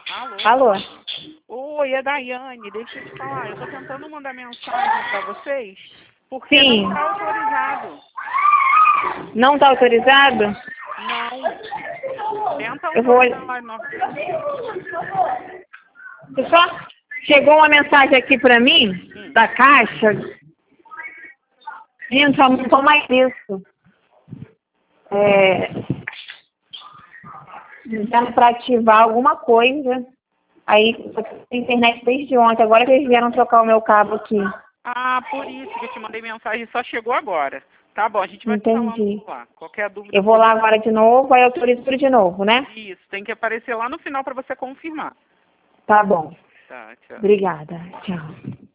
Alô? Alô? Oi, é Daiane. Deixa eu te falar. Eu tô tentando mandar mensagem para vocês porque Sim. não está autorizado. Não está autorizado? Não. Tenta Eu vou... autorizar lá. Não. Só chegou uma mensagem aqui para mim, da Caixa. Gente, só não tô mais isso. Dizendo para ativar alguma coisa. Aí, a internet desde ontem. Agora que eles vieram trocar o meu cabo aqui. Ah, por isso que eu te mandei mensagem. Só chegou agora. Tá bom, a gente vai te Entendi. falando lá. Qualquer dúvida... Eu vou lá agora de novo, aí eu autorizo tudo de novo, né? Isso, tem que aparecer lá no final para você confirmar. Tá bom. Tá, tchau. Obrigada. Tchau.